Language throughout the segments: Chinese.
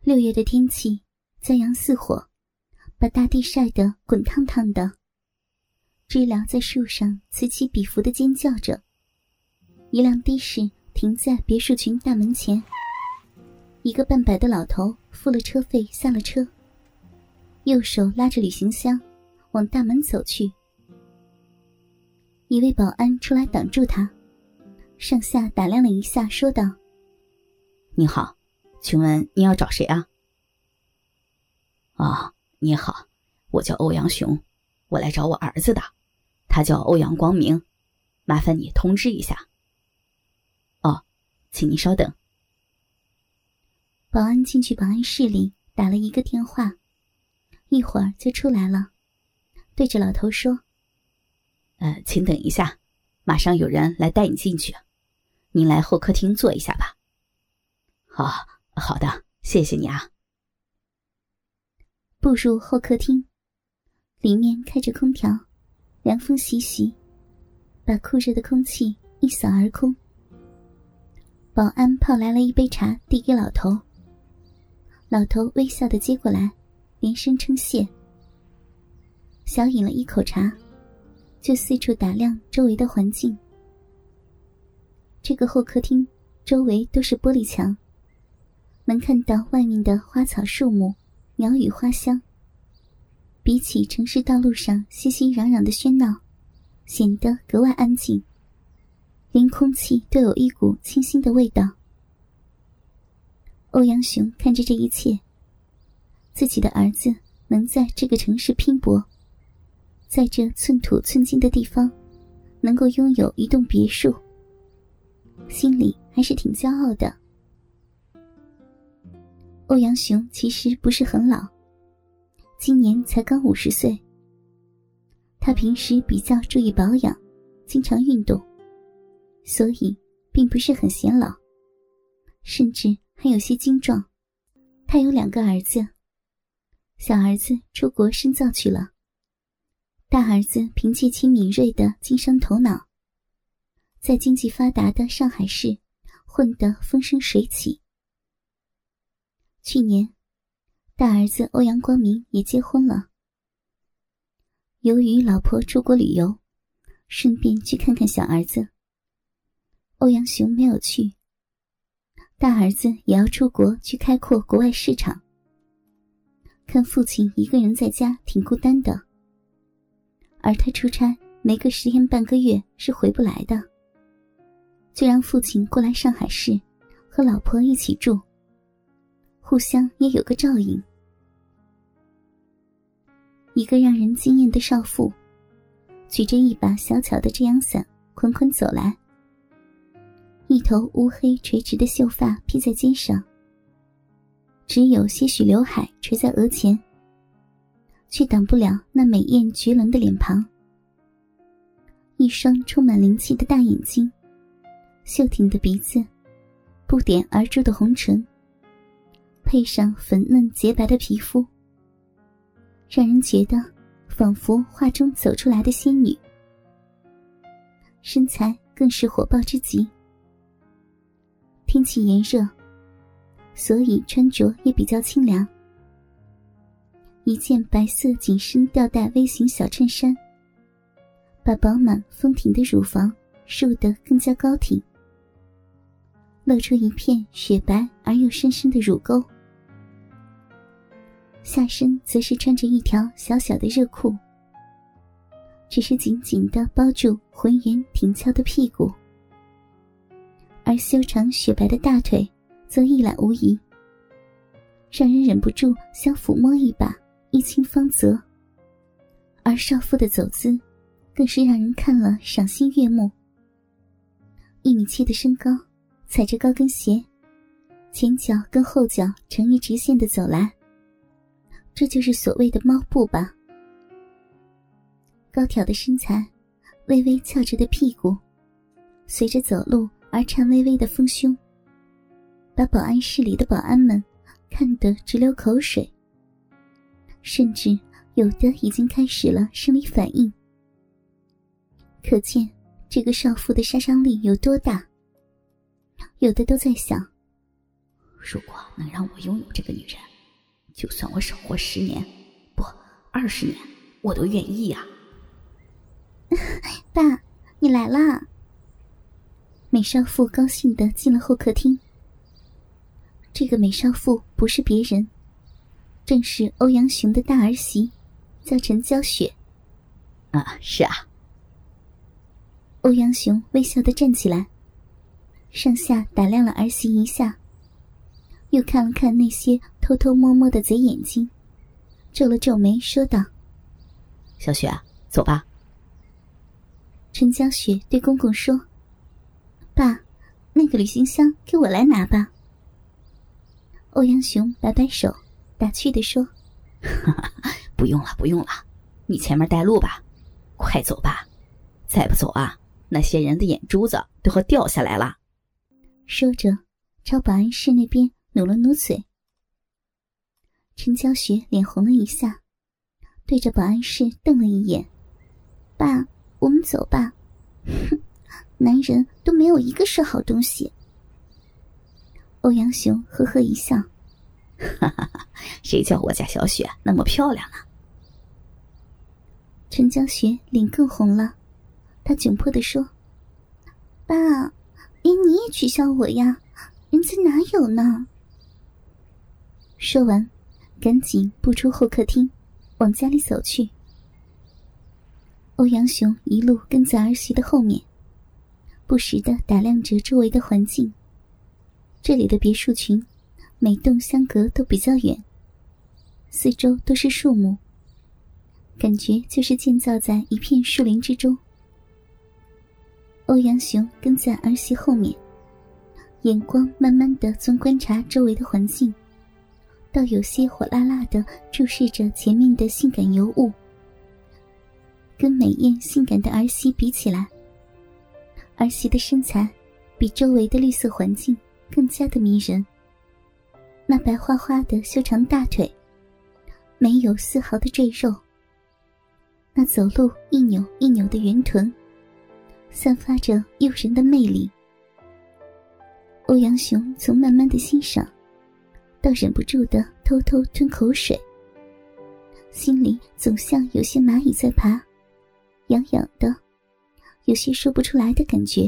6月的天气骄阳似火，把大地晒得滚烫烫的。知了在树上此起彼伏地尖叫着。一辆的士停在别墅群大门前，一个半百的老头付了车费下了车，右手拉着旅行箱往大门走去。一位保安出来挡住他，上下打量了一下，说道： 你好，请问你要找谁啊？你好，我叫欧阳雄，我来找我儿子的，他叫欧阳光明，麻烦你通知一下。请您稍等。 保安进去保安室里打了一个电话，一会儿就出来了，对着老头说： 请等一下，马上有人来带你进去，您来后客厅坐一下吧。好的，谢谢你啊。 步入后客厅，里面开着空调，凉风习习，把酷热的空气一扫而空。保安泡来了一杯茶递给老头，老头微笑地接过来，连声称谢。小饮了一口茶，就四处打量周围的环境。这个后客厅周围都是玻璃墙，能看到外面的花草树木，鸟语花香。比起城市道路上熙熙攘攘的喧闹，显得格外安静，连空气都有一股清新的味道。欧阳雄看着这一切，自己的儿子能在这个城市拼搏，在这寸土寸金的地方能够拥有一栋别墅，心里还是挺骄傲的。欧阳雄其实不是很老，今年才刚50岁。他平时比较注意保养，经常运动，所以并不是很显老，甚至还有些精壮。他有2个儿子，小儿子出国深造去了，大儿子凭借其敏锐的经商头脑，在经济发达的上海市混得风生水起。去年大儿子欧阳光明也结婚了。由于老婆出国旅游，顺便去看看小儿子，欧阳雄没有去。大儿子也要出国去开阔国外市场，看父亲一个人在家挺孤单的，而他出差没个10天半个月是回不来的，就让父亲过来上海市和老婆一起住，互相也有个照应。一个让人惊艳的少妇，举着一把小巧的遮阳伞款款走来，一头乌黑垂直的秀发披在肩上，只有些许刘海垂在额前，却挡不了那美艳绝伦的脸庞。一双充满灵气的大眼睛，秀挺的鼻子，不点而出的红唇，配上粉嫩洁白的皮肤，让人觉得仿佛画中走出来的仙女。身材更是火爆之极。天气炎热，所以穿着也比较清凉。一件白色紧身吊带 V 型小衬衫，把饱满丰挺的乳房束得更加高挺，露出一片雪白而又深深的乳沟。下身则是穿着一条小小的热裤，只是紧紧地包住浑圆挺翘的屁股，而修长雪白的大腿则一览无遗，让人忍不住想抚摸一把，一清芳泽。而少妇的走姿更是让人看了赏心悦目。1.7米的身高，踩着高跟鞋，前脚跟后脚成一直线地走来，这就是所谓的猫步吧。高挑的身材，微微翘着的屁股，随着走路而颤巍巍的丰胸，把保安室里的保安们看得直流口水，甚至有的已经开始了生理反应。可见这个少妇的杀伤力有多大。有的都在想， 如果能让我拥有这个女人，就算我少活10年，不20年，我都愿意呀。 爸，你来啦！美少妇高兴地进了后客厅。这个美少妇不是别人，正是欧阳雄的大儿媳，叫陈娇雪。 是啊。 欧阳雄微笑地站起来，上下打量了儿媳一下，又看了看那些偷偷摸摸的贼眼睛，皱了皱眉说道： 小雪，走吧。 陈娇雪对公公说：爸，那个旅行箱给我来拿吧。欧阳雄摆摆手，打趣地说： 不用了不用了，你前面带路吧，快走吧，再不走啊，那些人的眼珠子都要掉下来了。 说着朝保安室那边努了努嘴。陈娇雪脸红了一下，对着保安室瞪了一眼：爸，我们走吧。哼，男人都没有一个是好东西。欧阳雄呵呵一笑： 谁叫我家小雪那么漂亮呢？ 陈娇雪脸更红了，她窘迫地说：爸，连你也取笑我呀，人家哪有呢？说完赶紧步出后客厅，往家里走去。欧阳雄一路跟在儿媳的后面，不时地打量着周围的环境。这里的别墅群每栋相隔都比较远，四周都是树木，感觉就是建造在一片树林之中。欧阳雄跟在儿媳后面，眼光慢慢地从观察周围的环境，到有些火辣辣地注视着前面的性感尤物。跟美艳性感的儿媳比起来，儿媳的身材比周围的绿色环境更加的迷人。那白花花的修长大腿，没有丝毫的赘肉，那走路一扭一扭的圆臀，散发着诱人的魅力。欧阳雄从慢慢的欣赏到忍不住的偷偷吞口水，心里总像有些蚂蚁在爬，痒痒的，有些说不出来的感觉。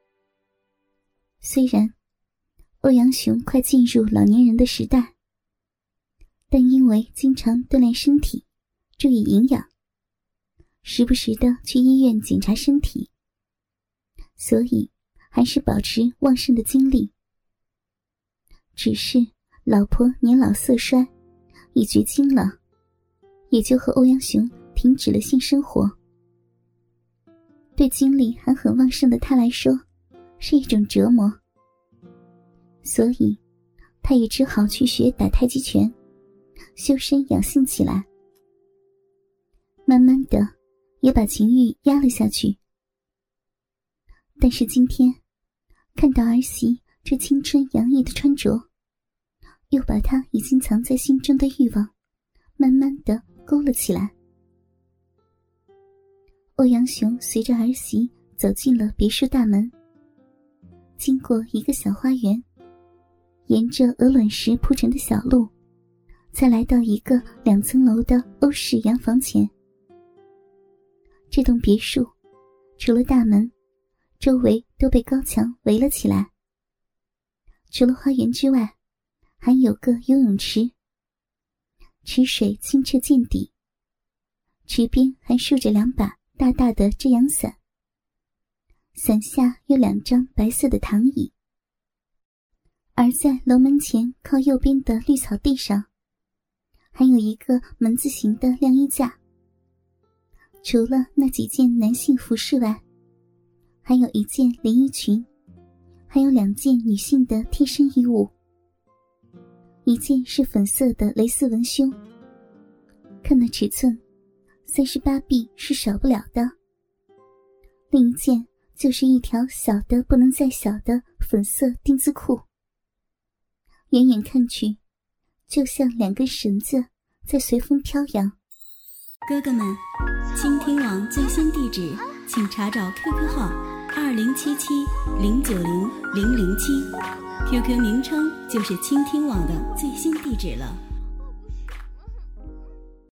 虽然欧阳雄快进入老年人的时代，但因为经常锻炼身体，注意营养，时不时的去医院检查身体，所以还是保持旺盛的精力。只是老婆年老色衰，已绝经了，也就和欧阳雄停止了性生活。对精力还很旺盛的他来说，是一种折磨，所以他也只好去学打太极拳，修身养性起来。慢慢的也把情欲压了下去。但是今天看到儿媳这青春洋溢的穿着，又把他已经藏在心中的欲望慢慢的勾了起来。欧阳雄随着儿媳走进了别墅大门，经过一个小花园，沿着鹅卵石铺成的小路，才来到一个2层楼的欧式洋房前。这栋别墅除了大门，周围都被高墙围了起来。除了花园之外，还有个游泳池，池水清澈见底，池边还竖着2把大大的遮阳伞，伞下有2张白色的躺椅。而在楼门前靠右边的绿草地上，还有一个门字形的晾衣架。除了那几件男性服饰外，还有1件连衣裙，还有2件女性的贴身衣物。1件是粉色的蕾丝文胸，看那尺寸，38B 是少不了的。另1件就是一条小的不能再小的粉色丁字裤，远远看去，就像2根绳子在随风飘扬。 哥哥们，倾听网最新地址，请查找 QQ 号2077090007，QQ 名称就是倾听网的最新地址了。